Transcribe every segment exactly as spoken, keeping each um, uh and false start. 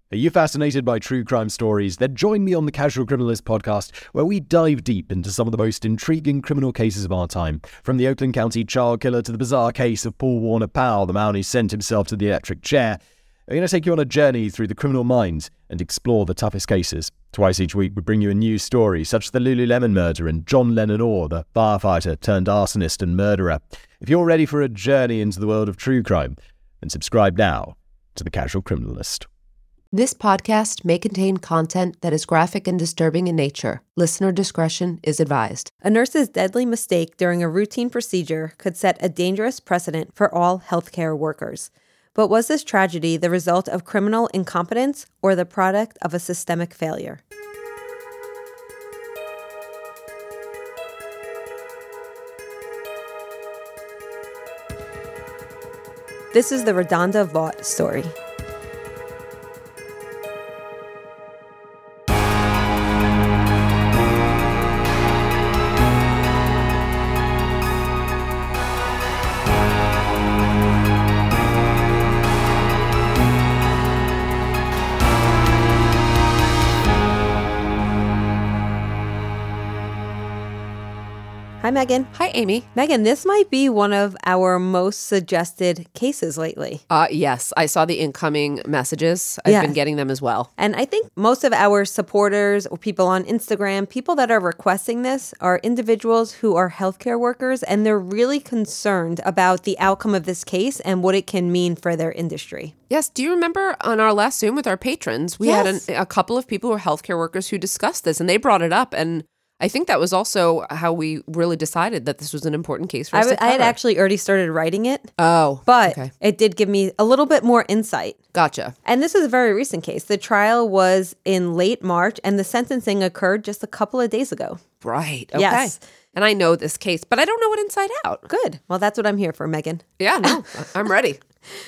Are you fascinated by true crime stories? Then join me on the Casual Criminalist podcast, where we dive deep into some of the most intriguing criminal cases of our time. From the Oakland County child killer to the bizarre case of Paul Warner Powell, the man who sent himself to the electric chair. We're going to take you on a journey through the criminal mind and explore the toughest cases. Twice each week we bring you a new story, such as the Lululemon murder and John Lennon Orr, the firefighter turned arsonist and murderer. If you're ready for a journey into the world of true crime, then subscribe now to the Casual Criminalist. This podcast may contain content that is graphic and disturbing in nature. Listener discretion is advised. A nurse's deadly mistake during a routine procedure could set a dangerous precedent for all healthcare workers. But was this tragedy the result of criminal incompetence or the product of a systemic failure? This is the RaDonda Vaught story. Hi, Megan. Hi, Amy. Megan, this might be one of our most suggested cases lately. Uh, yes, I saw the incoming messages. I've Yeah. been getting them as well. And I think most of our supporters or people on Instagram, people that are requesting this are individuals who are healthcare workers, and they're really concerned about the outcome of this case and what it can mean for their industry. Yes, do you remember on our last Zoom with our patrons, we Yes. had an, a couple of people who are healthcare workers who discussed this, and they brought it up, and I think that was also how we really decided that this was an important case for I, us w- to I cover. had actually already started writing it, Oh, but okay. it did give me a little bit more insight. Gotcha. And this is a very recent case. The trial was in late March, and the sentencing occurred just a couple of days ago. Right. Okay. Yes. And I know this case, but I don't know it inside out. Good. Well, that's what I'm here for, Megan. Yeah, no, I'm ready.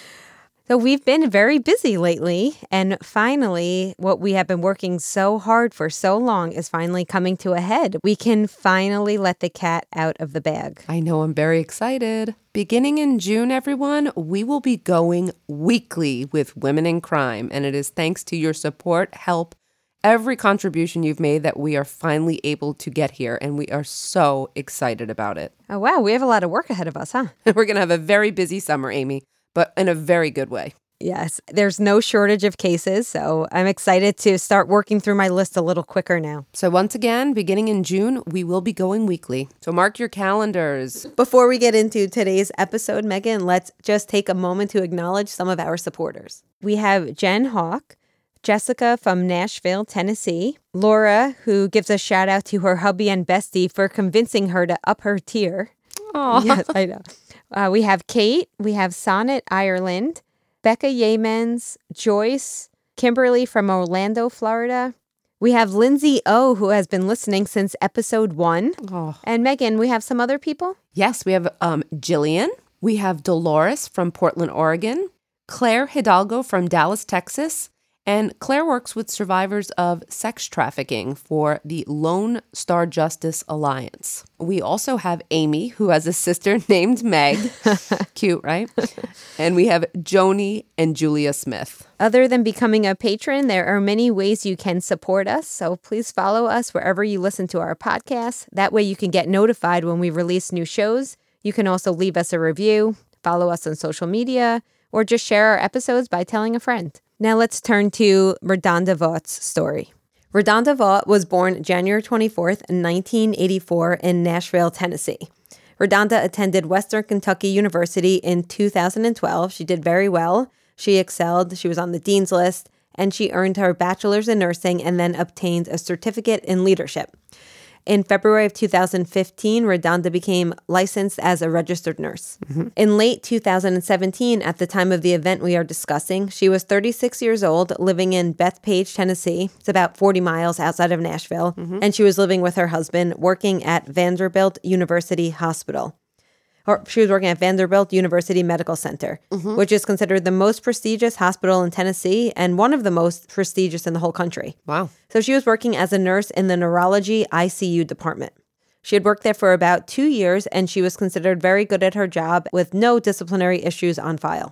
So we've been very busy lately, and finally, what we have been working so hard for so long is finally coming to a head. We can finally let the cat out of the bag. I know, I'm very excited. Beginning in June, everyone, we will be going weekly with Women in Crime, and it is thanks to your support, help, every contribution you've made that we are finally able to get here, and we are so excited about it. Oh, wow. We have a lot of work ahead of us, huh? We're going to have a very busy summer, Amy, but in a very good way. Yes. There's no shortage of cases, so I'm excited to start working through my list a little quicker now. So once again, beginning in June, we will be going weekly. So mark your calendars. Before we get into today's episode, Megan, let's just take a moment to acknowledge some of our supporters. We have Jen Hawk, Jessica from Nashville, Tennessee, Laura, who gives a shout out to her hubby and bestie for convincing her to up her tier. Aw. Yes, I know. Uh, we have Kate, we have Sonnet Ireland, Becca Yemens, Joyce, Kimberly from Orlando, Florida. We have Lindsay O, who has been listening since episode one. Oh. And Megan, we have some other people. Yes, we have um, Jillian. We have Dolores from Portland, Oregon. Claire Hidalgo from Dallas, Texas. And Claire works with survivors of sex trafficking for the Lone Star Justice Alliance. We also have Amy, who has a sister named Meg. Cute, right? And we have Joni and Julia Smith. Other than becoming a patron, there are many ways you can support us. So please follow us wherever you listen to our podcasts. That way you can get notified when we release new shows. You can also leave us a review, follow us on social media, or just share our episodes by telling a friend. Now let's turn to RaDonda Vaught's story. RaDonda Vaught was born January twenty-fourth, nineteen eighty-four in Nashville, Tennessee. RaDonda attended Western Kentucky University in two thousand twelve. She did very well. She excelled. She was on the dean's list, and she earned her bachelor's in nursing and then obtained a certificate in leadership. In February of two thousand fifteen, RaDonda became licensed as a registered nurse. Mm-hmm. In late two thousand seventeen, at the time of the event we are discussing, she was thirty-six years old, living in Bethpage, Tennessee. It's about forty miles outside of Nashville. Mm-hmm. And she was living with her husband, working at Vanderbilt University Hospital. Or she was working at Vanderbilt University Medical Center, mm-hmm. which is considered the most prestigious hospital in Tennessee and one of the most prestigious in the whole country. Wow. So she was working as a nurse in the neurology I C U department. She had worked there for about two years, and she was considered very good at her job with no disciplinary issues on file.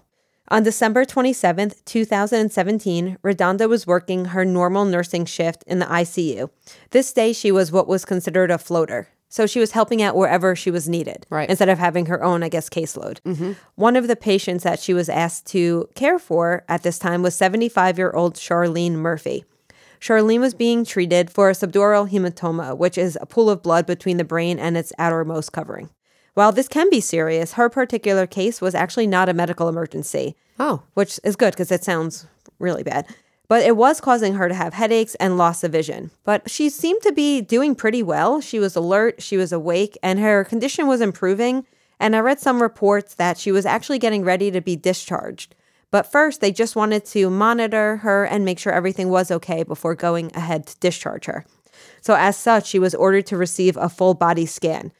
On December twenty-seventh, two thousand seventeen, Redonda was working her normal nursing shift in the I C U. This day, she was what was considered a floater. So she was helping out wherever she was needed, right, instead of having her own, I guess, caseload. Mm-hmm. One of the patients that she was asked to care for at this time was seventy-five-year-old Charlene Murphy. Charlene was being treated for a subdural hematoma, which is a pool of blood between the brain and its outermost covering. While this can be serious, her particular case was actually not a medical emergency. Oh. Which is good because it sounds really bad. But it was causing her to have headaches and loss of vision. But she seemed to be doing pretty well. She was alert, she was awake, and her condition was improving. And I read some reports that she was actually getting ready to be discharged. But first, they just wanted to monitor her and make sure everything was okay before going ahead to discharge her. So as such, she was ordered to receive a full body scan.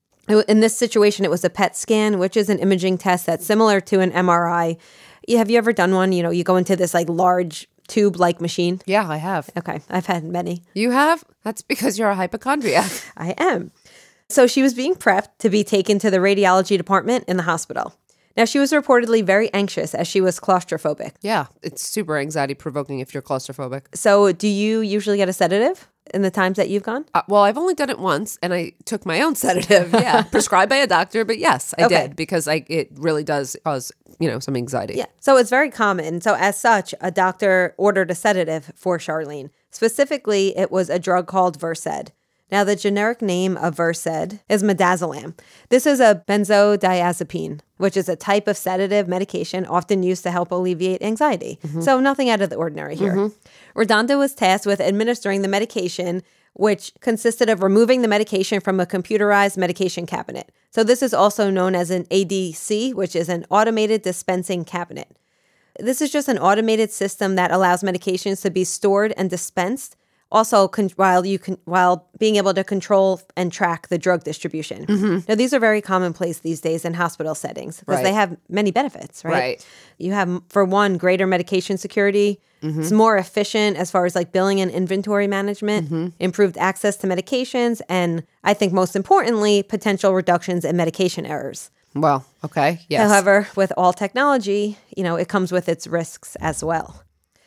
In this situation, it was a P E T scan, which is an imaging test that's similar to an M R I. Have you ever done one? You know, you go into this like large tube-like machine. Yeah, I have. Okay, I've had many. You have? That's because you're a hypochondriac. I am. So she was being prepped to be taken to the radiology department in the hospital. Now, she was reportedly very anxious as she was claustrophobic. Yeah, it's super anxiety-provoking if you're claustrophobic. So do you usually get a sedative in the times that you've gone? Uh, well, I've only done it once, and I took my own sedative, yeah, prescribed by a doctor, but yes, I Okay. did, because I, it really does cause, you know, some anxiety. Yeah, so it's very common. So as such, a doctor ordered a sedative for Charlene. Specifically, it was a drug called Versed. Now, the generic name of Versed is midazolam. This is a benzodiazepine, which is a type of sedative medication often used to help alleviate anxiety. Mm-hmm. So nothing out of the ordinary here. Mm-hmm. Redonda was tasked with administering the medication, which consisted of removing the medication from a computerized medication cabinet. So this is also known as an A D C, which is an automated dispensing cabinet. This is just an automated system that allows medications to be stored and dispensed, also con- while you can while being able to control and track the drug distribution. Mm-hmm. Now, these are very commonplace these days in hospital settings because right. they have many benefits, right? Right. You have, for one, greater medication security. Mm-hmm. It's more efficient as far as like billing and inventory management, mm-hmm. improved access to medications, and I think most importantly, potential reductions in medication errors. Well, okay, yes. However, with all technology, you know, it comes with its risks as well.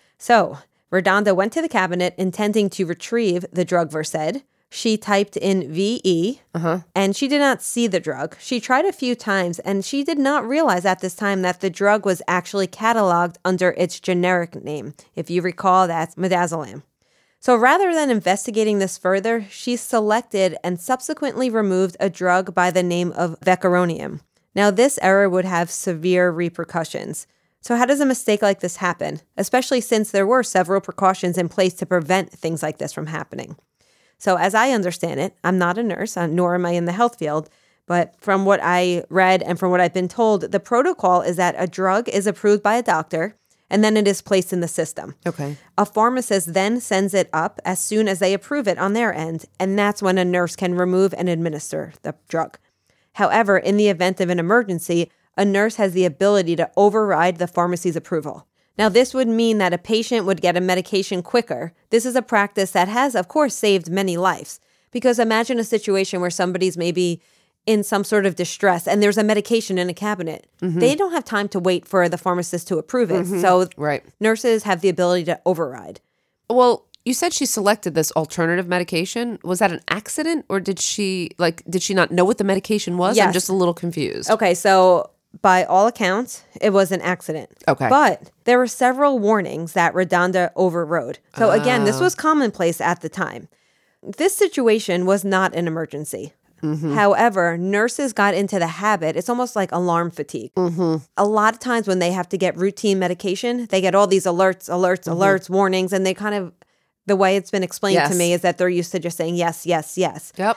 So Redonda went to the cabinet intending to retrieve the drug Versed. She typed in V E, uh-huh. and she did not see the drug. She tried a few times, and she did not realize at this time that the drug was actually cataloged under its generic name. If you recall, that's midazolam. So rather than investigating this further, she selected and subsequently removed a drug by the name of vecuronium. Now, this error would have severe repercussions. So how does a mistake like this happen, especially since there were several precautions in place to prevent things like this from happening? So as I understand it, I'm not a nurse, nor am I in the health field, but from what I read and from what I've been told, the protocol is that a drug is approved by a doctor, and then it is placed in the system. Okay. A pharmacist then sends it up as soon as they approve it on their end, and that's when a nurse can remove and administer the drug. However, in the event of an emergency, a nurse has the ability to override the pharmacy's approval. Now, this would mean that a patient would get a medication quicker. This is a practice that has, of course, saved many lives. Because imagine a situation where somebody's maybe in some sort of distress and there's a medication in a cabinet. Mm-hmm. They don't have time to wait for the pharmacist to approve it. Mm-hmm. So right. nurses have the ability to override. Well, you said she selected this alternative medication. Was that an accident, or did she like did she not know what the medication was? Yes. I'm just a little confused. Okay, so by all accounts, it was an accident. Okay. But there were several warnings that Redonda overrode. So again, this was commonplace at the time. This situation was not an emergency. Mm-hmm. However, nurses got into the habit. It's almost like alarm fatigue. Mm-hmm. A lot of times when they have to get routine medication, they get all these alerts, alerts, mm-hmm. alerts, warnings, and they kind of, the way it's been explained yes. to me is that they're used to just saying yes, yes, yes. Yep.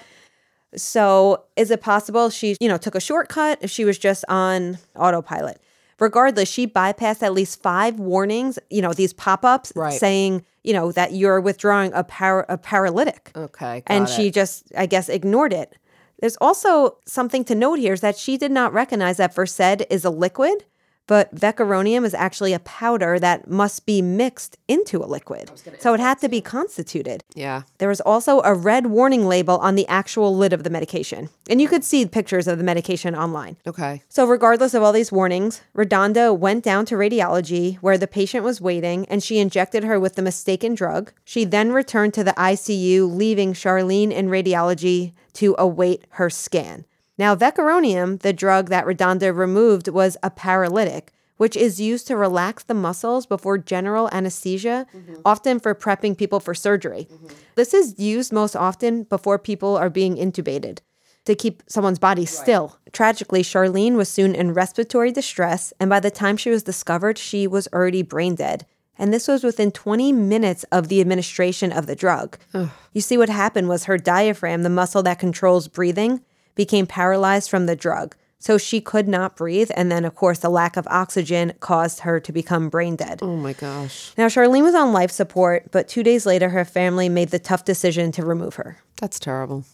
So is it possible she, you know, took a shortcut if she was just on autopilot? Regardless, she bypassed at least five warnings, you know, these pop-ups right. saying, you know, that you're withdrawing a, para- a paralytic. Okay, got And it. she just, I guess, ignored it. There's also something to note here is that she did not recognize that Versed is a liquid But vecuronium is actually a powder that must be mixed into a liquid. So it had to be constituted. Yeah. There was also a red warning label on the actual lid of the medication. And you could see pictures of the medication online. Okay. So regardless of all these warnings, Redondo went down to radiology where the patient was waiting and she injected her with the mistaken drug. She then returned to the I C U, leaving Charlene in radiology to await her scan. Now, vecuronium, the drug that Redondo removed, was a paralytic, which is used to relax the muscles before general anesthesia, mm-hmm. often for prepping people for surgery. Mm-hmm. This is used most often before people are being intubated to keep someone's body right. still. Tragically, Charlene was soon in respiratory distress, and by the time she was discovered, she was already brain dead. And this was within twenty minutes of the administration of the drug. Ugh. You see, what happened was her diaphragm, the muscle that controls breathing, became paralyzed from the drug. So she could not breathe. And then, of course, the lack of oxygen caused her to become brain dead. Oh, my gosh. Now, Charlene was on life support, but two days later, her family made the tough decision to remove her. That's terrible.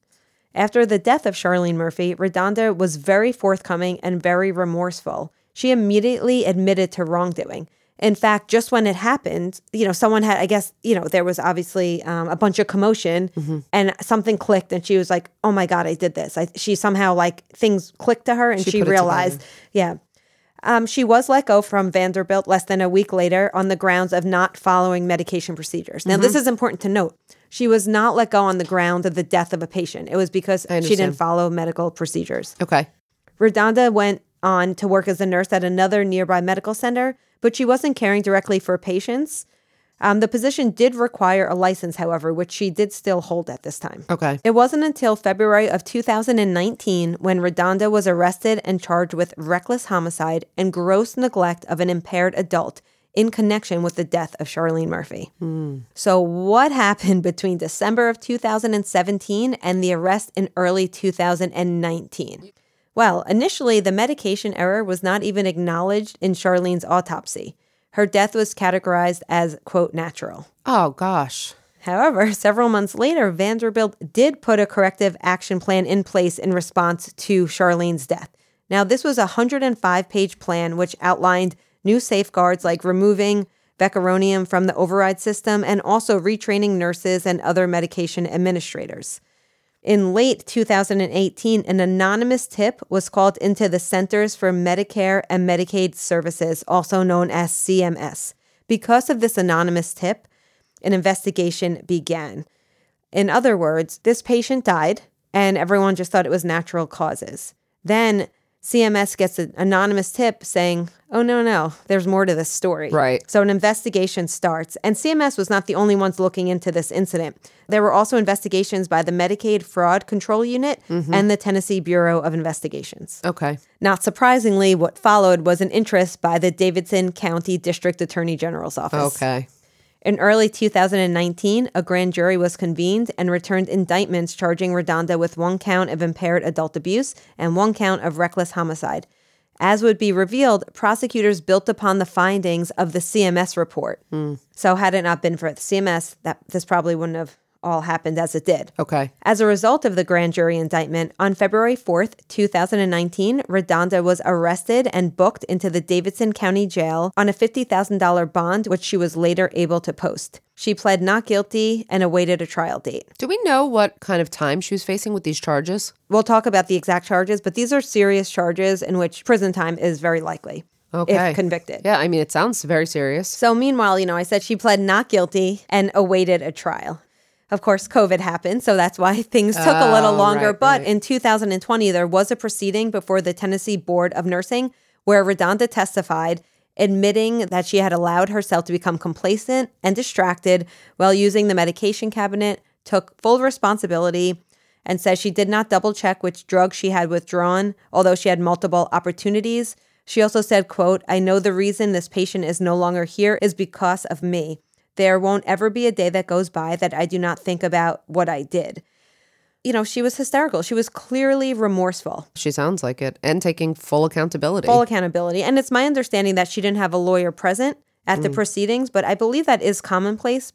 After the death of Charlene Murphy, Redondo was very forthcoming and very remorseful. She immediately admitted to wrongdoing. In fact, just when it happened, you know, someone had, I guess, you know, there was obviously um, a bunch of commotion mm-hmm. and something clicked and she was like, oh my God, I did this. I, she somehow like things clicked to her and she, she realized, yeah. Um, she was let go from Vanderbilt less than a week later on the grounds of not following medication procedures. Now, mm-hmm. this is important to note. She was not let go on the ground of the death of a patient. It was because she didn't follow medical procedures. Okay. Redondo went on to work as a nurse at another nearby medical center, but she wasn't caring directly for patients. Um, the position did require a license, however, which she did still hold at this time. Okay. It wasn't until February of two thousand nineteen when Redondo was arrested and charged with reckless homicide and gross neglect of an impaired adult in connection with the death of Charlene Murphy. Mm. So what happened between December of two thousand seventeen and the arrest in early two thousand nineteen? Well, initially, the medication error was not even acknowledged in Charlene's autopsy. Her death was categorized as, quote, natural. Oh, gosh. However, several months later, Vanderbilt did put a corrective action plan in place in response to Charlene's death. Now, this was a one hundred five page plan which outlined new safeguards like removing vecuronium from the override system and also retraining nurses and other medication administrators. In late two thousand eighteen, an anonymous tip was called into the Centers for Medicare and Medicaid Services, also known as C M S. Because of this anonymous tip, an investigation began. In other words, this patient died, and everyone just thought it was natural causes. Then C M S gets an anonymous tip saying, oh, no, no, there's more to this story. Right. So an investigation starts. And C M S was not the only ones looking into this incident. There were also investigations by the Medicaid Fraud Control Unit mm-hmm. and the Tennessee Bureau of Investigations. Okay. Not surprisingly, what followed was an interest by the Davidson County District Attorney General's office. Okay. In early two thousand nineteen, a grand jury was convened and returned indictments charging Redondo with one count of impaired adult abuse and one count of reckless homicide. As would be revealed, prosecutors built upon the findings of the C M S report. Mm. So had it not been for the C M S, that this probably wouldn't have all happened as it did. Okay. As a result of the grand jury indictment, on February fourth, two thousand nineteen, Redondo was arrested and booked into the Davidson County Jail on a fifty thousand dollars bond, which she was later able to post. She pled not guilty and awaited a trial date. Do we know what kind of time she was facing with these charges? We'll talk about the exact charges, but these are serious charges in which prison time is very likely. Okay. If convicted. Yeah, I mean, it sounds very serious. So meanwhile, you know, I said she pled not guilty and awaited a trial. Of course, COVID happened, so that's why things took oh, a little longer. Right, but right. in two thousand twenty, there was a proceeding before the Tennessee Board of Nursing where Redondo testified, admitting that she had allowed herself to become complacent and distracted while using the medication cabinet, took full responsibility, and says she did not double check which drug she had withdrawn, although she had multiple opportunities. She also said, quote, I know the reason this patient is no longer here is because of me. There won't ever be a day that goes by that I do not think about what I did. You know, she was hysterical. She was clearly remorseful. She sounds like it. And taking full accountability. Full accountability. And it's my understanding that she didn't have a lawyer present at mm. the proceedings, but I believe that is commonplace. But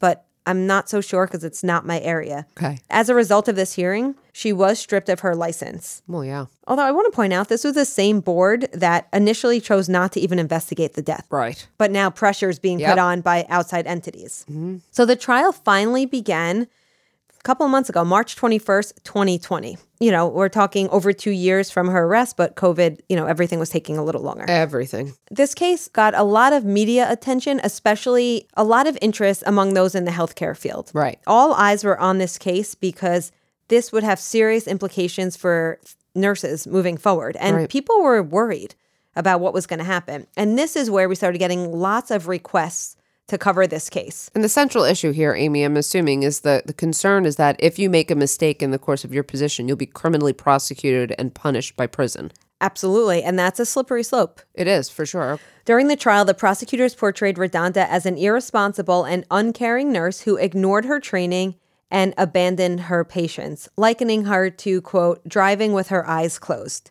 I'm not so sure because it's not my area. Okay. As a result of this hearing, she was stripped of her license. Well, yeah. Although I want to point out, this was the same board that initially chose not to even investigate the death. Right. But now pressure is being Yep. put on by outside entities. Mm-hmm. So the trial finally began a couple of months ago, March twenty-first, twenty twenty. You know, we're talking over two years from her arrest, but COVID, you know, everything was taking a little longer. Everything. This case got a lot of media attention, especially a lot of interest among those in the healthcare field. Right. All eyes were on this case because this would have serious implications for nurses moving forward. And Right. people were worried about what was going to happen. And this is where we started getting lots of requests to cover this case. And the central issue here, Amy, I'm assuming, is that the concern is that if you make a mistake in the course of your position, you'll be criminally prosecuted and punished by prison. Absolutely. And that's a slippery slope. It is, for sure. During the trial, the prosecutors portrayed Redonda as an irresponsible and uncaring nurse who ignored her training and abandoned her patients, likening her to, quote, driving with her eyes closed.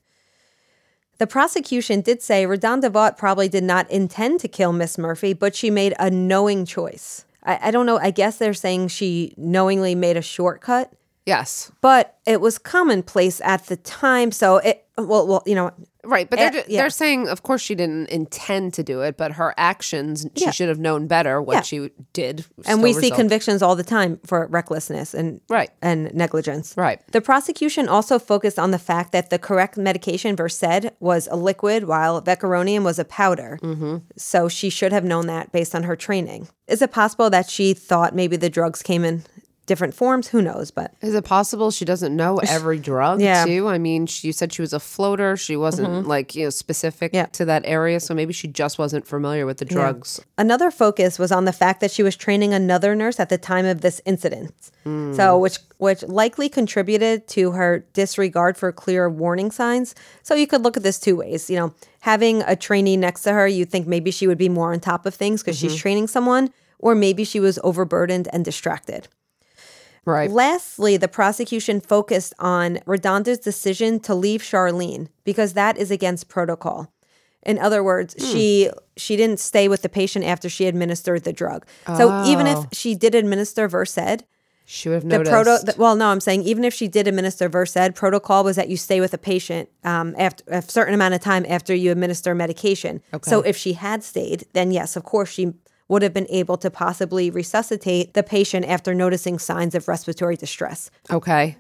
The prosecution did say Redonda Vaught probably did not intend to kill Miss Murphy, but she made a knowing choice. I, I don't know. I guess they're saying she knowingly made a shortcut, Yes. but it was commonplace at the time. So it, well, well, you know, Right, but they're, Eh, yeah. they're saying, of course, she didn't intend to do it, but her actions, she Yeah. should have known better what Yeah. she did. and still we see result- convictions all the time for recklessness and Right. and negligence. Right. The prosecution also focused on the fact that the correct medication, Versed, was a liquid while Vecuronium was a powder. Mm-hmm. So she should have known that based on her training. Is it possible that she thought maybe the drugs came in different forms? Who knows? But Is it possible she doesn't know every drug, Yeah. too? I mean, she, you said she was a floater. She wasn't, like, you know, specific Yeah. to that area, so maybe she just wasn't familiar with the drugs. another focus was on the fact that she was training another nurse at the time of this incident. So which which likely contributed to her disregard for clear warning signs. So you could look at this two ways. You know, having a trainee next to her, you'd think maybe she would be more on top of things because she's training someone, or maybe she was overburdened and distracted. Right. Lastly, the prosecution focused on Redonda's decision to leave Charlene because that is against protocol. In other words, she she didn't stay with the patient after she administered the drug. So even if Oh. she did administer Versed, She would have the noticed. proto the, well, no, I'm saying even if she did administer Versed, protocol was that you stay with a patient um, after a certain amount of time after you administer medication. Okay. So if she had stayed, then yes, of course she would have been able to possibly resuscitate the patient after noticing signs of respiratory distress. Okay.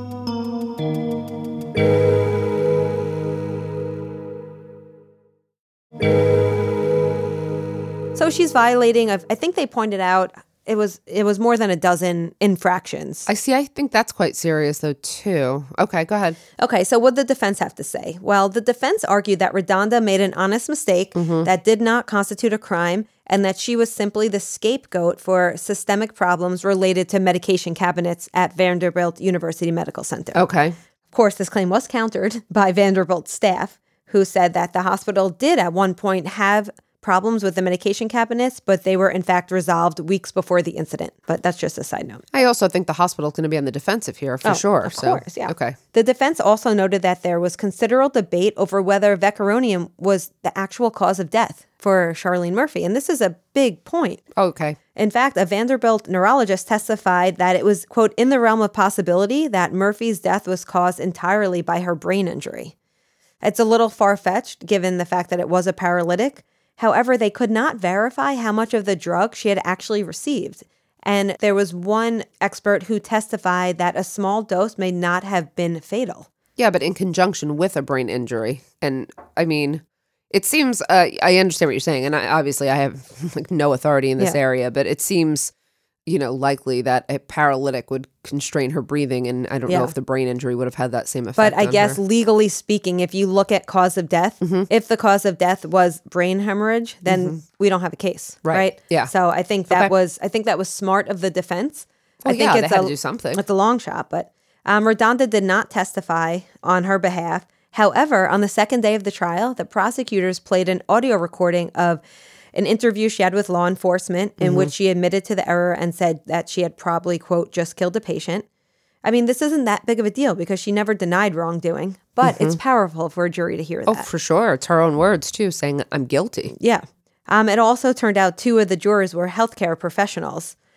So she's violating of, I think they pointed out it was it was more than a dozen infractions. I see. I think that's quite serious, though, too. Okay, go ahead. Okay, so what did the defense have to say? Well, the defense argued that Redonda made an honest mistake that did not constitute a crime and that she was simply the scapegoat for systemic problems related to medication cabinets at Vanderbilt University Medical Center. Okay. Of course, this claim was countered by Vanderbilt staff, who said that the hospital did at one point have problems with the medication cabinets, but they were in fact resolved weeks before the incident. But that's just a side note. I also think the hospital's going to be on the defensive here, for Oh, sure. Of so, course, yeah. Okay. The defense also noted that there was considerable debate over whether Vecuronium was the actual cause of death for Charlene Murphy. And this is a big point. Okay. In fact, a Vanderbilt neurologist testified that it was, quote, in the realm of possibility that Murphy's death was caused entirely by her brain injury. It's a little far-fetched given the fact that it was a paralytic. However, they could not verify how much of the drug she had actually received. And there was one expert who testified that a small dose may not have been fatal. Yeah, but in conjunction with a brain injury. And I mean, it seems, uh, I understand what you're saying. And I, obviously I have like no authority in this Yeah. area, but it seems, you know, likely that a paralytic would constrain her breathing. And I don't know Yeah. if the brain injury would have had that same effect. But I on guess her. legally speaking, if you look at cause of death, Mm-hmm. if the cause of death was brain hemorrhage, then we don't have a case, Right. right? Yeah. So I think that Okay. was I think that was smart of the defense. Well, I think yeah, it's they had a, to do something. It's a long shot, but um, Redonda did not testify on her behalf. However, on the second day of the trial, the prosecutors played an audio recording of an interview she had with law enforcement in Mm-hmm. which she admitted to the error and said that she had probably, quote, just killed a patient. I mean, this isn't that big of a deal because she never denied wrongdoing, but it's powerful for a jury to hear Oh, that. for sure. It's her own words, too, saying, I'm guilty. Yeah. Um, it also turned out two of the jurors were healthcare professionals.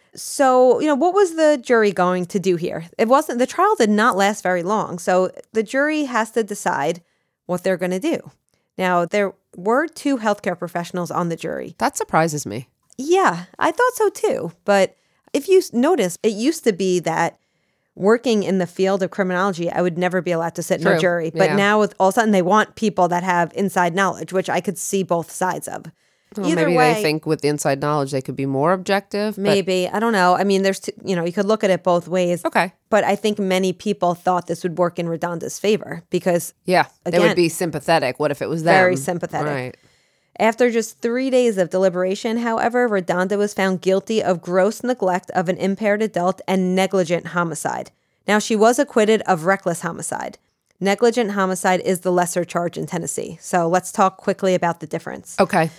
So, you know, what was the jury going to do here? It wasn't, the trial did not last very long. So the jury has to decide what they're going to do. Now, there were two healthcare professionals on the jury. That surprises me. Yeah, I thought so too. But if you notice, it used to be that working in the field of criminology, I would never be allowed to sit True. in a jury. But Yeah. now with, all of a sudden they want people that have inside knowledge, which I could see both sides of. Well, Either maybe way, they think with the inside knowledge they could be more objective. but- maybe, I don't know. I mean, there's, t- you know, you could look at it both ways. Okay. But I think many people thought this would work in Redonda's favor because Yeah. They Again, would be sympathetic. What if it was them? very sympathetic. Right. after just three days of deliberation, however, Redonda was found guilty of gross neglect of an impaired adult and negligent homicide. Now, she was acquitted of reckless homicide. Negligent homicide is the lesser charge in Tennessee. So let's talk quickly about the difference. Okay.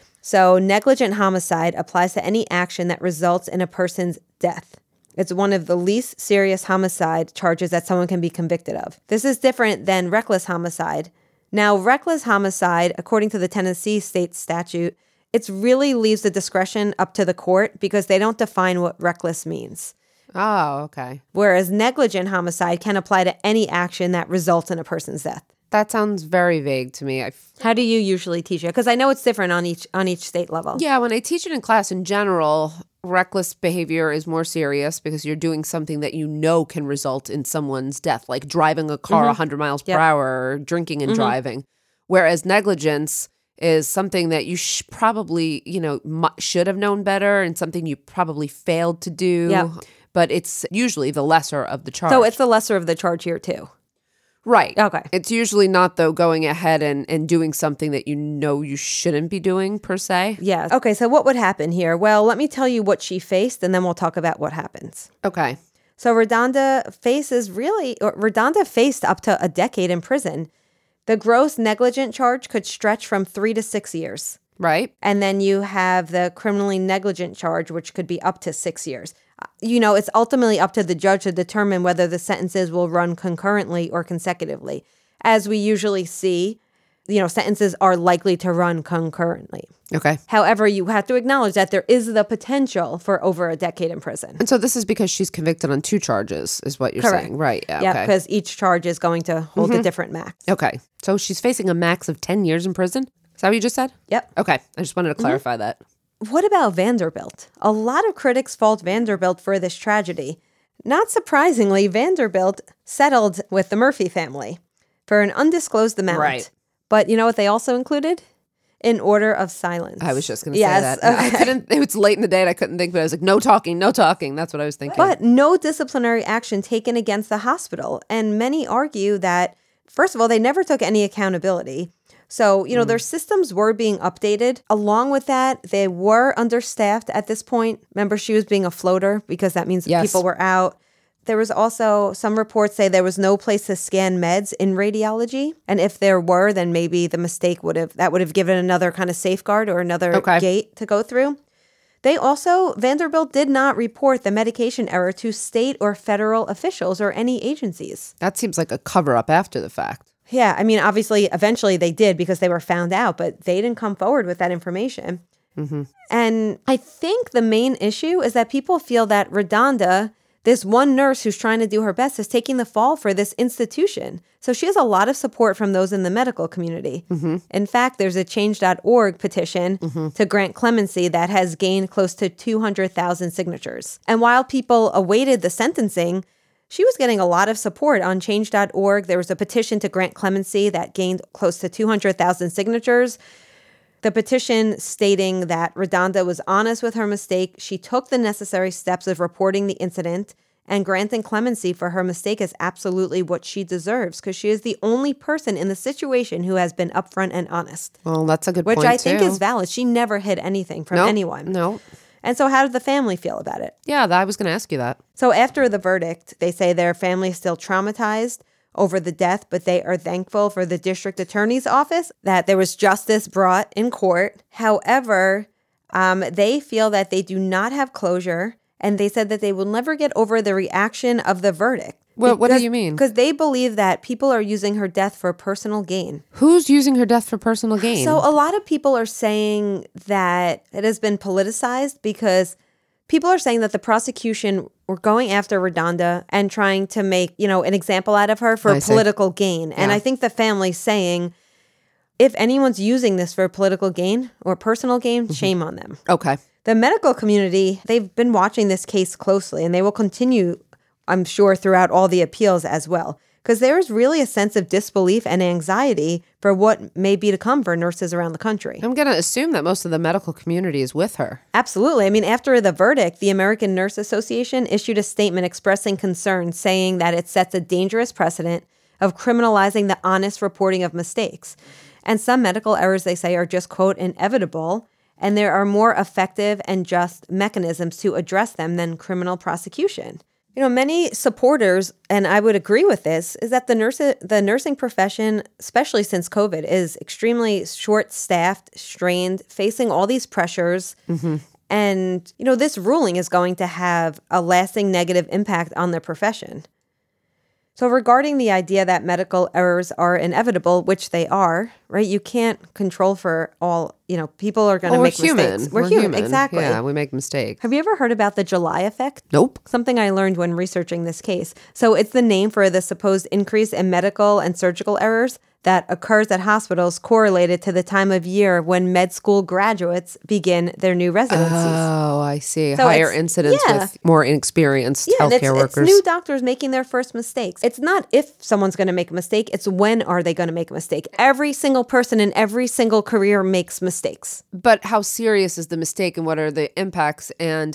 So negligent homicide applies to any action that results in a person's death. It's one of the least serious homicide charges that someone can be convicted of. This is different than reckless homicide. Now, reckless homicide, according to the Tennessee state statute, it really leaves the discretion up to the court because they don't define what reckless means. Oh, okay. Whereas negligent homicide can apply to any action that results in a person's death. That sounds very vague to me. I f- How do you usually teach it? Because I know it's different on each on each state level. yeah, when I teach it in class in general, reckless behavior is more serious because you're doing something that you know can result in someone's death, like driving a car one hundred miles per Yep. hour or drinking and driving. Whereas negligence is something that you sh- probably, you know, mu- should have known better and something you probably failed to do. Yep. But it's usually the lesser of the charge. So it's the lesser of the charge here too. Right. Okay. It's usually not, though, going ahead and, and doing something that you know you shouldn't be doing, per se. Yeah. Okay, so what would happen here? Well, let me tell you what she faced, and then we'll talk about what happens. Okay. So Redonda faces really, or Redonda faced up to a decade in prison. The gross negligent charge could stretch from three to six years. Right. And then you have the criminally negligent charge, which could be up to six years. You know, it's ultimately up to the judge to determine whether the sentences will run concurrently or consecutively. As we usually see, you know, sentences are likely to run concurrently. Okay. However, you have to acknowledge that there is the potential for over a decade in prison. And so this is because she's convicted on two charges, is what you're Correct. saying. Right. Yeah. Yeah, Okay. because each charge is going to hold a different max. Okay. So she's facing a max of ten years in prison? Is that what you just said? Yep. Okay. I just wanted to clarify that. What about Vanderbilt? A lot of critics fault Vanderbilt for this tragedy. Not surprisingly, Vanderbilt settled with the Murphy family for an undisclosed amount. Right. But you know what they also included? An order of silence. I was just going to Yes, say that. I okay. couldn't, it was late in the day and I couldn't think, but I was like, no talking, no talking. That's what I was thinking. But no disciplinary action taken against the hospital. And many argue that, first of all, they never took any accountability. So, you know, their systems were being updated. Along with that, they were understaffed at this point. Remember, she was being a floater because that means Yes. people were out. There was also some reports say there was no place to scan meds in radiology. And if there were, then maybe the mistake would have, that would have given another kind of safeguard or another Okay. gate to go through. They also, Vanderbilt did not report the medication error to state or federal officials or any agencies. That seems like a cover up after the fact. Yeah, I mean, obviously, eventually they did because they were found out, but they didn't come forward with that information. Mm-hmm. And I think the main issue is that people feel that Redonda, this one nurse who's trying to do her best, is taking the fall for this institution. So she has a lot of support from those in the medical community. Mm-hmm. In fact, there's a change dot org petition Mm-hmm. to grant clemency that has gained close to two hundred thousand signatures. And while people awaited the sentencing, she was getting a lot of support on change dot org. There was a petition to grant clemency that gained close to two hundred thousand signatures. The petition stating that Redonda was honest with her mistake, she took the necessary steps of reporting the incident, and granting clemency for her mistake is absolutely what she deserves because she is the only person in the situation who has been upfront and honest, Well, that's a good which point, I think too. is valid. She never hid anything from Nope. anyone. No. And so how did the family feel about it? Yeah, that, I was going to ask you that. So after the verdict, they say their family is still traumatized over the death, but they are thankful for the district attorney's office that there was justice brought in court. However, um, they feel that they do not have closure, and they said that they will never get over the reaction of the verdict. Well, what do you mean? Because they believe that people are using her death for personal gain. Who's using her death for personal gain? So a lot of people are saying that it has been politicized because people are saying that the prosecution were going after Redonda and trying to make, you know, an example out of her for I see. political gain. And Yeah. I think the family's saying, if anyone's using this for political gain or personal gain, Mm-hmm. shame on them. Okay. The medical community, they've been watching this case closely, and they will continue, I'm sure, throughout all the appeals as well. Because there is really a sense of disbelief and anxiety for what may be to come for nurses around the country. I'm going to assume that most of the medical community is with her. Absolutely. I mean, after the verdict, the American Nurse Association issued a statement expressing concern, saying that it sets a dangerous precedent of criminalizing the honest reporting of mistakes. And some medical errors, they say, are just, quote, inevitable, and there are more effective and just mechanisms to address them than criminal prosecution. You know, many supporters, and I would agree with this, is that the nurse, the nursing profession, especially since COVID, is extremely short-staffed, strained, facing all these pressures. Mm-hmm. And, you know, this ruling is going to have a lasting negative impact on the profession. So regarding the idea that medical errors are inevitable, which they are, right? You can't control for all, you know, people are going to Well, make we're human. mistakes. We're, human, exactly. Yeah, we make mistakes. Have you ever heard about the July effect? Nope. Something I learned when researching this case. So it's the name for the supposed increase in medical and surgical errors that occurs at hospitals correlated to the time of year when med school graduates begin their new residencies. Oh, I see. So Higher it's- incidence yeah. with more inexperienced Yeah, and healthcare it's, workers. it's new doctors making their first mistakes. It's not if someone's going to make a mistake, it's when are they going to make a mistake. Every single person in every single career makes mistakes. But how serious is the mistake and what are the impacts? And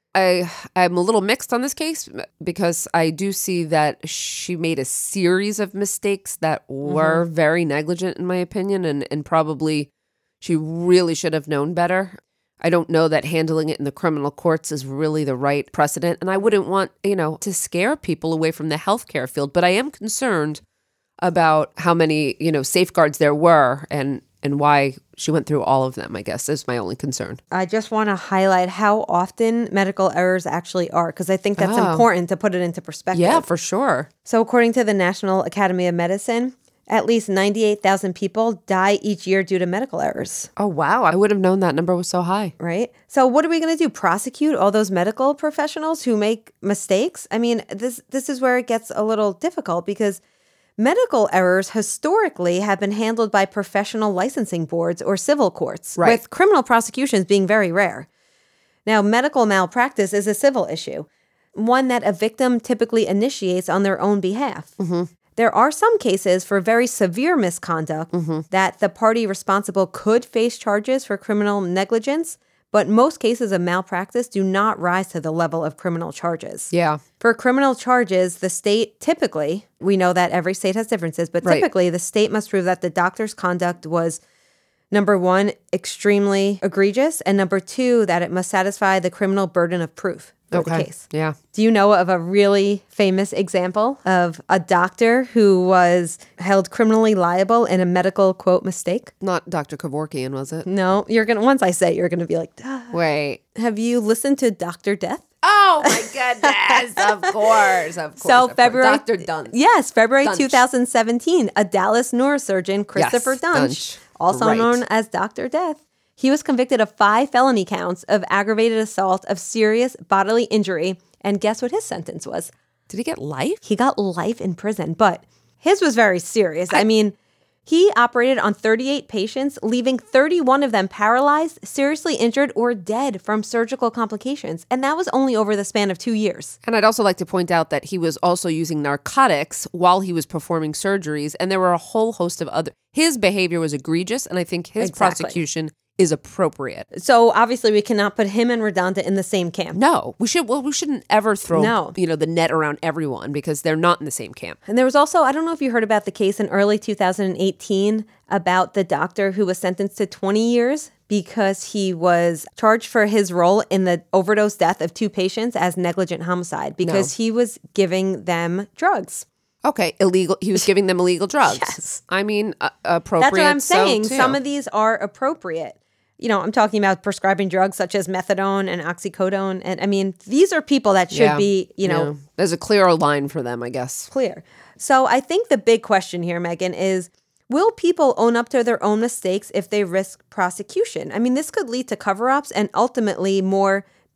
I, I'm a little mixed on this case because I do see that she made a series of mistakes that were Mm-hmm. very negligent, in my opinion, and, and probably she really should have known better. I don't know that handling it in the criminal courts is really the right precedent. And I wouldn't want, you know, to scare people away from the healthcare field. But I am concerned about how many, you know, safeguards there were and and why she went through all of them, I guess, is my only concern. I just want to highlight how often medical errors actually are, because I think that's Oh. important to put it into perspective. Yeah, for sure. So according to the National Academy of Medicine, at least ninety-eight thousand people die each year due to medical errors, Oh, wow. I would have known that number was so high. right? So what are we going to do? Prosecute all those medical professionals who make mistakes? I mean, this this is where it gets a little difficult, because medical errors historically have been handled by professional licensing boards or civil courts, Right. with criminal prosecutions being very rare. Now, medical malpractice is a civil issue, one that a victim typically initiates on their own behalf. Mm-hmm. There are some cases for very severe misconduct Mm-hmm. that the party responsible could face charges for criminal negligence, but most cases of malpractice do not rise to the level of criminal charges. Yeah. For criminal charges, the state typically, we know that every state has differences, but Right. typically the state must prove that the doctor's conduct was, number one, extremely egregious, and number two, that it must satisfy the criminal burden of proof for the Okay. case. Yeah. Do you know of a really famous example of a doctor who was held criminally liable in a medical, quote, mistake? Not Doctor Kevorkian, was it? No, you're going to, once I say it, you're going to be like, duh. Wait. Have you listened to Doctor Death? Oh, my goodness. Of course. Of course. So of course. February, Doctor Dunst. yes, February Dunch. two thousand seventeen, a Dallas neurosurgeon, Christopher Yes, Dunch, Dunch. also Right. known as Doctor Death, he was convicted of five felony counts of aggravated assault of serious bodily injury, and guess what his sentence was? Did he get life? He got life in prison, but his was very serious. I, I mean, he operated on thirty-eight patients, leaving thirty-one of them paralyzed, seriously injured, or dead from surgical complications. And that was only over the span of two years. And I'd also like to point out that he was also using narcotics while he was performing surgeries. And there were a whole host of other. His behavior was egregious. And I think his Exactly. prosecution is appropriate. So obviously we cannot put him and Redonda in the same camp. No, we should. Well, we shouldn't ever throw No. you know the net around everyone because they're not in the same camp. And there was also, I don't know if you heard about the case in early two thousand eighteen about the doctor who was sentenced to twenty years because he was charged for his role in the overdose death of two patients as negligent homicide because No. he was giving them drugs. Okay, illegal. He was giving them illegal drugs. Yes. I mean, uh, appropriate. That's what I'm so, saying. too. Some of these are appropriate. You know, I'm talking about prescribing drugs such as methadone and oxycodone. And I mean, these are people that should Yeah. be, you know, Yeah. There's a clearer line for them, I guess. clear. So I think the big question here, Megan, is will people own up to their own mistakes if they risk prosecution? I mean, this could lead to cover-ups and ultimately more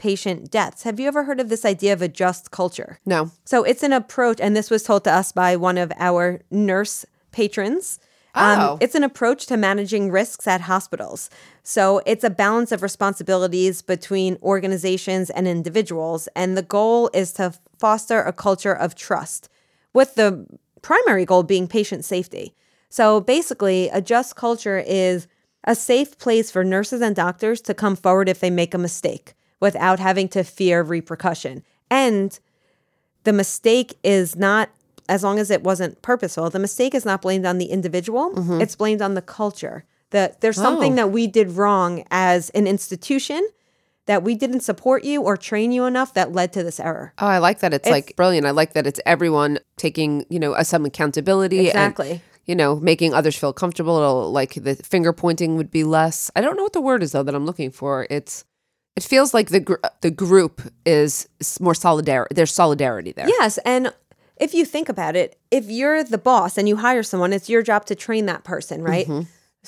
patient deaths. Have you ever heard of this idea of a just culture? No. So it's an approach, and this was told to us by one of our nurse patrons. Oh. Um, it's an approach to managing risks at hospitals. So it's a balance of responsibilities between organizations and individuals. And the goal is to foster a culture of trust, with the primary goal being patient safety. So basically, a just culture is a safe place for nurses and doctors to come forward if they make a mistake without having to fear repercussion. And the mistake is not, as long as it wasn't purposeful, the mistake is not blamed on the individual. Mm-hmm. It's blamed on the culture. That there's something Oh. that we did wrong as an institution, that we didn't support you or train you enough, that led to this error. Oh, I like that. It's, It's- like brilliant. I like that it's everyone taking, you know, uh, some accountability. Exactly. And, you know, making others feel comfortable. It'll, like the finger pointing would be less. I don't know what the word is though that I'm looking for. It's it feels like the gr- the group is is more solidarity. There's solidarity there. Yes, and if you think about it, if you're the boss and you hire someone, it's your job to train that person, right? Mm-hmm.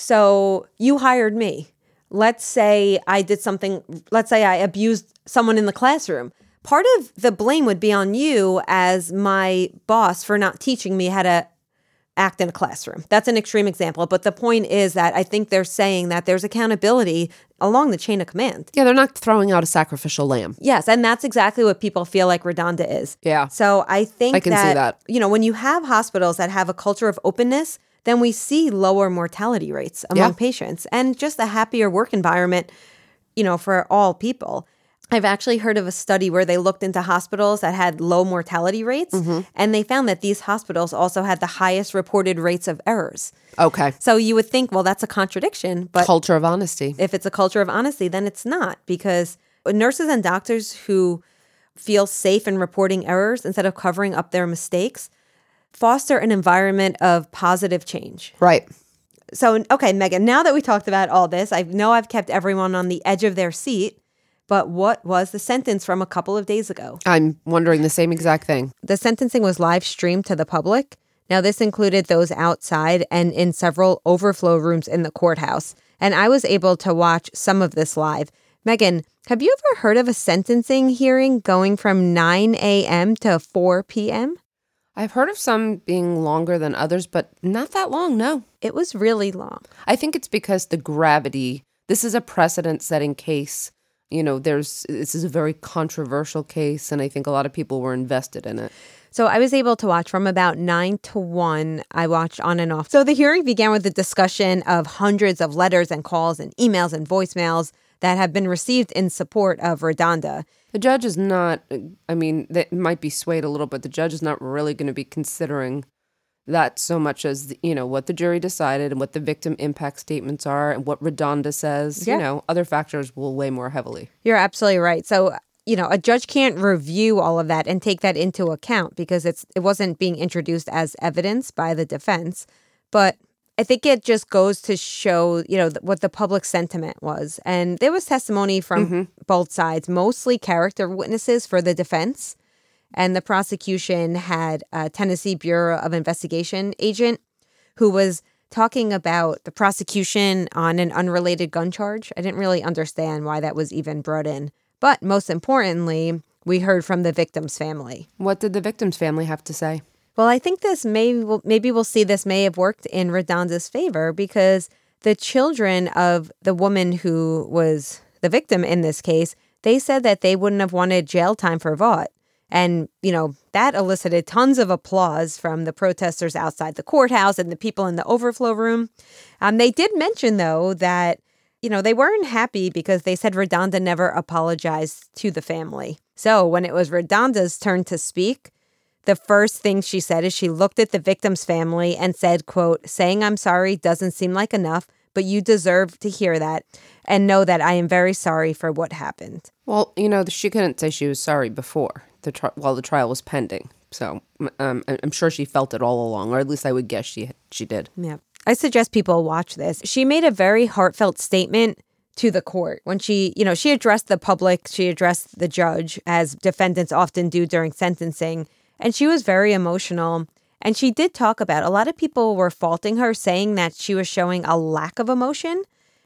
So you hired me. Let's say I did something, let's say I abused someone in the classroom. Part of the blame would be on you as my boss for not teaching me how to act in a classroom. That's an extreme example. But the point is that I think they're saying that there's accountability along the chain of command. Yeah, they're not throwing out a sacrificial lamb. Yes, and that's exactly what people feel like Redonda is. Yeah. So I think I can see that, that. you know, when you have hospitals that have a culture of openness, then we see lower mortality rates among Yeah. patients and just a happier work environment, you know, for all people. I've actually heard of a study where they looked into hospitals that had low mortality rates, Mm-hmm. and they found that these hospitals also had the highest reported rates of errors. Okay. So you would think, well, that's a contradiction, but Culture of honesty. if it's a culture of honesty, then it's not, because nurses and doctors who feel safe in reporting errors instead of covering up their mistakes foster an environment of positive change. Right. So, okay, Megan, now that we talked about all this, I know I've kept everyone on the edge of their seat, but what was the sentence from a couple of days ago? I'm wondering the same exact thing. The sentencing was live streamed to the public. Now, this included those outside and in several overflow rooms in the courthouse. And I was able to watch some of this live. Megan, have you ever heard of a sentencing hearing going from nine a.m. to four p.m.? I've heard of some being longer than others, but not that long, no. It was really long. I think it's because the gravity, this is a precedent-setting case. You know, there's this is a very controversial case, and I think a lot of people were invested in it. So I was able to watch from about nine to one. I watched on and off. So the hearing began with a discussion of hundreds of letters and calls and emails and voicemails that have been received in support of Redonda. The judge is not, I mean, that might be swayed a little, but the judge is not really going to be considering that so much as, you know, what the jury decided and what the victim impact statements are and what Redonda says. Yeah. You know, other factors will weigh more heavily. You're absolutely right. So, you know, a judge can't review all of that and take that into account because it's it wasn't being introduced as evidence by the defense. But I think it just goes to show, you know, th- what the public sentiment was. And there was testimony from Mm-hmm. both sides, mostly character witnesses for the defense. And the prosecution had a Tennessee Bureau of Investigation agent who was talking about the prosecution on an unrelated gun charge. I didn't really understand why that was even brought in. But most importantly, we heard from the victim's family. What did the victim's family have to say? Well, I think this may, maybe we'll see this may have worked in Redonda's favor because the children of the woman who was the victim in this case, they said that they wouldn't have wanted jail time for Vaught. And, you know, that elicited tons of applause from the protesters outside the courthouse and the people in the overflow room. Um, they did mention, though, that, you know, they weren't happy because they said Redonda never apologized to the family. So when it was Redonda's turn to speak, the first thing she said is she looked at the victim's family and said, quote, saying I'm sorry doesn't seem like enough, but you deserve to hear that and know that I am very sorry for what happened. Well, you know, she couldn't say she was sorry before the tri- while the trial was pending. So um, I'm sure she felt it all along, or at least I would guess she she did. Yeah. I suggest people watch this. She made a very heartfelt statement to the court when she, you know, she addressed the public, she addressed the judge, as defendants often do during sentencing. And she was very emotional. And she did talk about, a lot of people were faulting her, saying that she was showing a lack of emotion.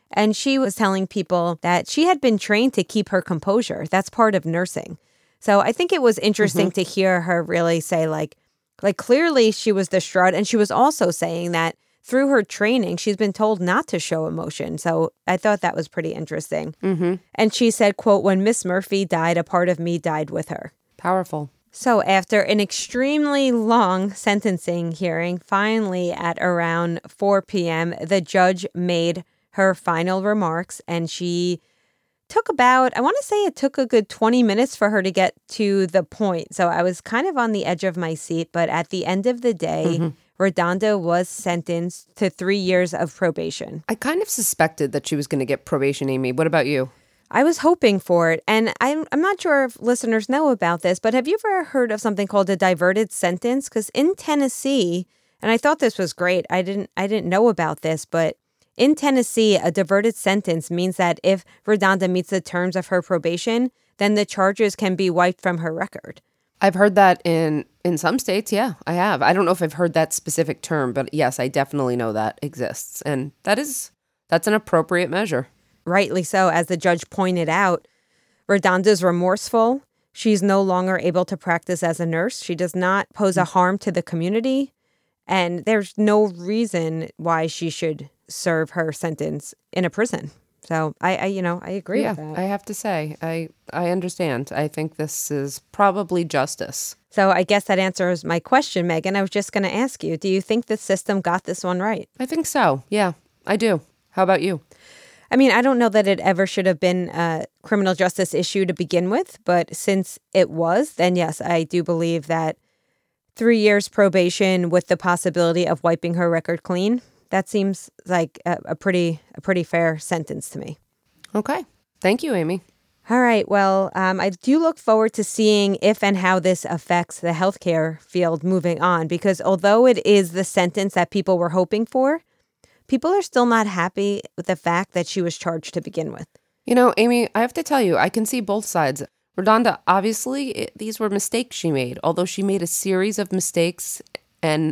And she was telling people that she had been trained to keep her composure. That's part of nursing. So I think it was interesting mm-hmm. to hear her really say, like, like clearly she was distraught. And she was also saying that through her training, she's been told not to show emotion. So I thought that was pretty interesting. Mm-hmm. And she said, quote, "When Miss Murphy died, a part of me died with her." Powerful. So after an extremely long sentencing hearing, finally at around four p.m., the judge made her final remarks, and she took about, I want to say it took a good twenty minutes for her to get to the point. So I was kind of on the edge of my seat, but at the end of the day, mm-hmm. RaDonda was sentenced to three years of probation. I kind of suspected that she was going to get probation, Amy. What about you? I was hoping for it, and I'm, I'm not sure if listeners know about this, but have you ever heard of something called a diverted sentence? Because in Tennessee, and I thought this was great, I didn't I didn't know about this, but in Tennessee, a diverted sentence means that if RaDonda meets the terms of her probation, then the charges can be wiped from her record. I've heard that in, in some states, yeah, I have. I don't know if I've heard that specific term, but yes, I definitely know that exists, and that is that's an appropriate measure. Rightly so. As the judge pointed out, RaDonda's remorseful. She's no longer able to practice as a nurse. She does not pose a harm to the community. And there's no reason why she should serve her sentence in a prison. So I, I you know, I agree yeah, with that. I have to say, I, I understand. I think this is probably justice. So I guess that answers my question, Megan. I was just going to ask you, do you think the system got this one right? I think so. Yeah, I do. How about you? I mean, I don't know that it ever should have been a criminal justice issue to begin with, but since it was, then yes, I do believe that three years probation with the possibility of wiping her record clean, that seems like a, a pretty a pretty fair sentence to me. Okay. Thank you, Amy. All right. Well, um, I do look forward to seeing if and how this affects the healthcare field moving on, because although it is the sentence that people were hoping for, people are still not happy with the fact that she was charged to begin with. You know, Amy, I have to tell you, I can see both sides. RaDonda, obviously, it, these were mistakes she made, although she made a series of mistakes, and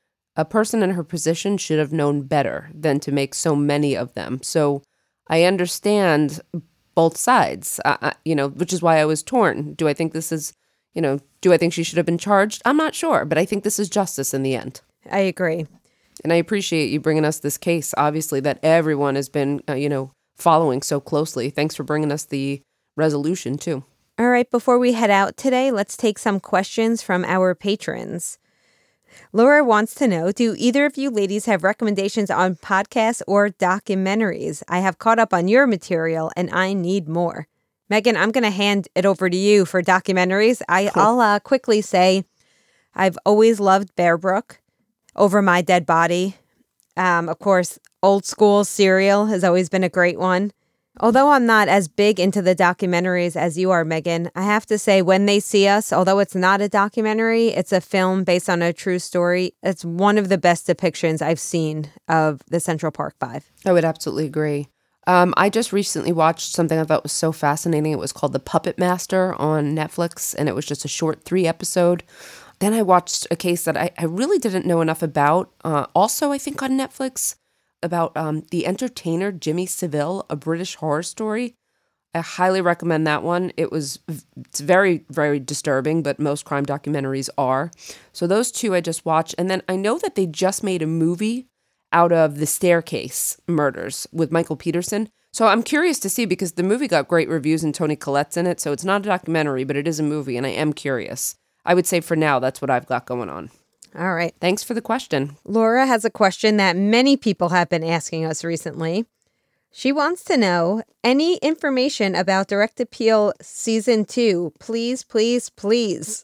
a person in her position should have known better than to make so many of them. So I understand both sides, uh, you know, which is why I was torn. Do I think this is, you know, do I think she should have been charged? I'm not sure, but I think this is justice in the end. I agree. And I appreciate you bringing us this case, obviously, that everyone has been, uh, you know, following so closely. Thanks for bringing us the resolution, too. All right, before we head out today, let's take some questions from our patrons. Laura wants to know, do either of you ladies have recommendations on podcasts or documentaries? I have caught up on your material, and I need more. Megan, I'm going to hand it over to you for documentaries. I, I'll uh, quickly say I've always loved Bear Brook. Over My Dead Body. Um, of course, Old School Serial has always been a great one. Although I'm not as big into the documentaries as you are, Megan, I have to say When They See Us, although it's not a documentary, it's a film based on a true story. It's one of the best depictions I've seen of the Central Park Five. I would absolutely agree. Um, I just recently watched something I thought was so fascinating. It was called The Puppet Master on Netflix, and it was just a short three episode. Then I watched a case that I, I really didn't know enough about, uh, also I think on Netflix, about um, the entertainer Jimmy Savile, a British horror story. I highly recommend that one. It was it's very, very disturbing, but most crime documentaries are. So those two I just watched. And then I know that they just made a movie out of the Staircase murders with Michael Peterson. So I'm curious to see, because the movie got great reviews and Toni Collette's in it. So it's not a documentary, but it is a movie, and I am curious. I would say for now, that's what I've got going on. All right. Thanks for the question. Laura has a question that many people have been asking us recently. She wants to know any information about Direct Appeal Season two. Please, please, please.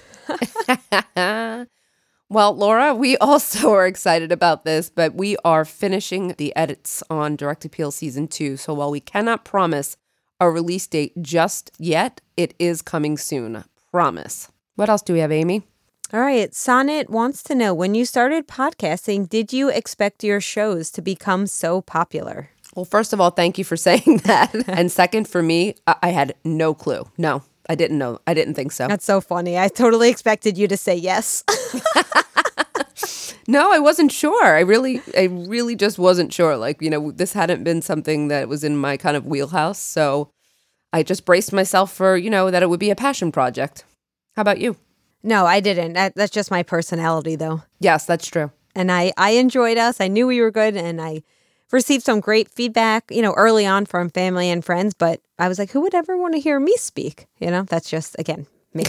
Well, Laura, we also are excited about this, but we are finishing the edits on Direct Appeal Season two. So while we cannot promise a release date just yet, it is coming soon. Promise. What else do we have, Amy? All right. Sonnet wants to know, when you started podcasting, did you expect your shows to become so popular? Well, first of all, thank you for saying that. And second, for me, I had no clue. No, I didn't know. I didn't think so. That's so funny. I totally expected you to say yes. No, I wasn't sure. I really, I really just wasn't sure. Like, you know, this hadn't been something that was in my kind of wheelhouse. So I just braced myself for, you know, that it would be a passion project. How about you? No, I didn't. That, that's just my personality, though. Yes, that's true. And I, I enjoyed us. I knew we were good, and I received some great feedback, you know, early on from family and friends. But I was like, who would ever want to hear me speak? You know, that's just, again, me.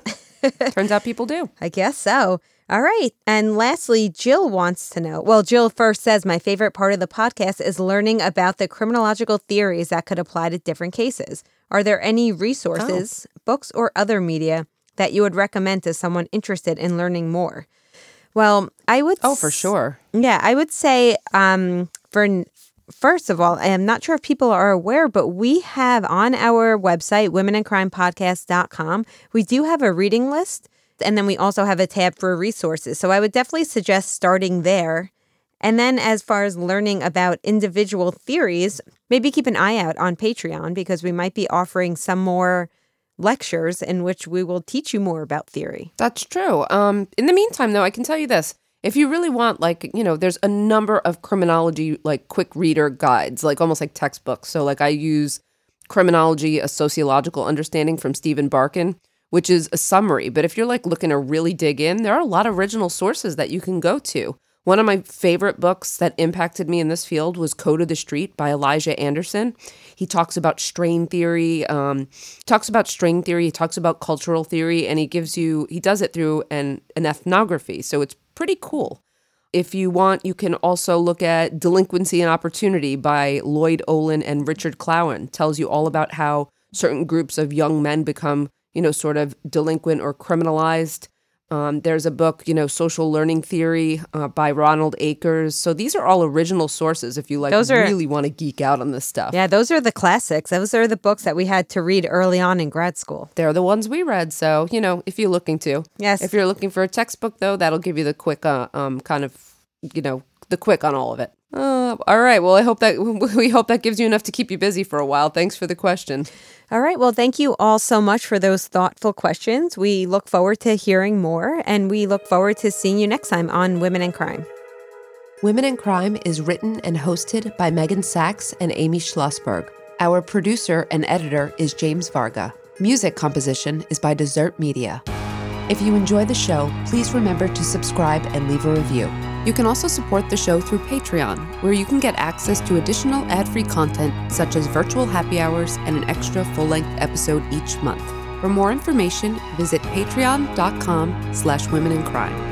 Turns out people do. I guess so. All right. And lastly, Jill wants to know. Well, Jill first says, my favorite part of the podcast is learning about the criminological theories that could apply to different cases. Are there any resources, oh. books, or other media that you would recommend to someone interested in learning more? Well, I would... Oh, for sure. S- yeah, I would say, um, for first of all, I am not sure if people are aware, but we have on our website, women in crime podcast dot com, we do have a reading list. And then we also have a tab for resources. So I would definitely suggest starting there. And then as far as learning about individual theories, maybe keep an eye out on Patreon, because we might be offering some more lectures in which we will teach you more about theory. That's true. Um, in the meantime, though, I can tell you this. If you really want, like, you know, there's a number of criminology, like, quick reader guides, like almost like textbooks. So, like, I use Criminology, A Sociological Understanding from Stephen Barkin, which is a summary. But if you're like looking to really dig in, there are a lot of original sources that you can go to. One of my favorite books that impacted me in this field was Code of the Street by Elijah Anderson. He talks about strain theory, um, talks about strain theory, he talks about cultural theory, and he gives you, he does it through an, an ethnography. So it's pretty cool. If you want, you can also look at Delinquency and Opportunity by Lloyd Olin and Richard Clowen. Tells you all about how certain groups of young men become, you know, sort of delinquent or criminalized. Um, there's a book, you know, Social Learning Theory uh, by Ronald Akers. So these are all original sources if you like those are, really want to geek out on this stuff. Yeah, those are the classics. Those are the books that we had to read early on in grad school. They're the ones we read. So, you know, if you're looking to. Yes. If you're looking for a textbook, though, that'll give you the quick uh, um, kind of, you know, the quick on all of it. Uh, all right. Well, I hope that we hope that gives you enough to keep you busy for a while. Thanks for the question. All right. Well, thank you all so much for those thoughtful questions. We look forward to hearing more, and we look forward to seeing you next time on Women in Crime. Women in Crime is written and hosted by Megan Sachs and Amy Schlossberg. Our producer and editor is James Varga. Music composition is by Desert Media. If you enjoy the show, please remember to subscribe and leave a review. You can also support the show through Patreon, where you can get access to additional ad-free content such as virtual happy hours and an extra full-length episode each month. For more information, visit patreon.com slash women in crime.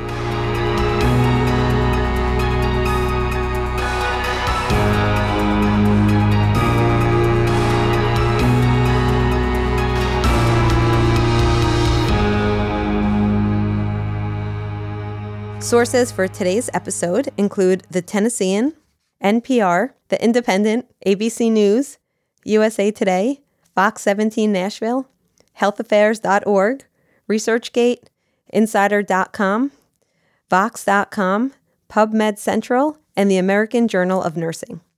Sources for today's episode include The Tennessean, N P R, The Independent, A B C News, U S A Today, Fox seventeen Nashville, health affairs dot org, ResearchGate, Insider dot com, Vox dot com, PubMed Central, and the American Journal of Nursing.